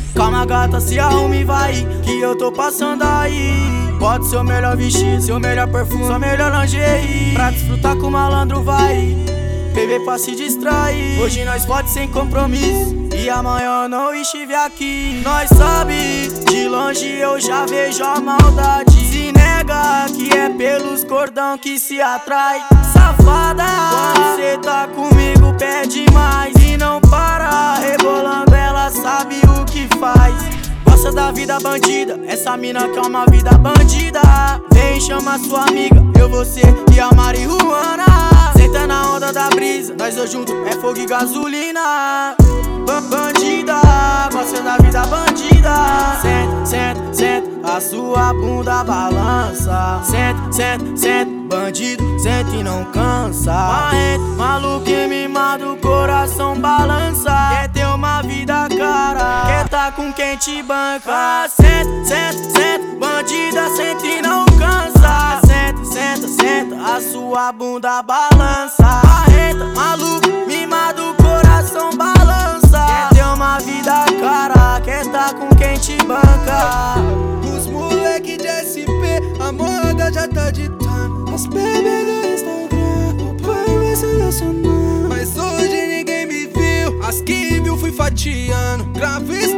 Calma gata, se arrume e vai, que eu tô passando aí. Bota seu melhor vestido, seu melhor perfume, sua melhor lingerie, pra desfrutar com o malandro vai, beber pra se distrair. Hoje nós pode sem compromisso, e amanhã eu não estive aqui. Nós sabe, de longe eu já vejo a maldade. Se nega que é pelos cordão que se atrai. Safada, quando cê tá comigo pede mais e não para, rebolando ela sabe o que faz. Gosta da vida bandida, essa mina quer uma vida bandida. Vem chama sua amiga, eu, você e a marihuana. Senta na onda da brisa, nós dois juntos é fogo e gasolina. Bandida, gosta da vida bandida. Senta, senta, senta, a sua bunda balança. Senta, senta, senta, bandido, senta e não cansa. Marrento, maluco e mimado, coração balança. Quer ter uma vida cara, quer tá com quem te banca. Senta, senta, senta, bandida, senta e não cansa. Senta, senta, senta, a sua bunda balança. Marrento, maluco, mimado, coração balança. Quer ter uma vida cara, quer tá com quem te banca. Os moleque de SP, a moda já tá ditando. As bebês do Instagram, o pai vai selecionando. Mas hoje ninguém me viu, as que viu fui fatiando. Grave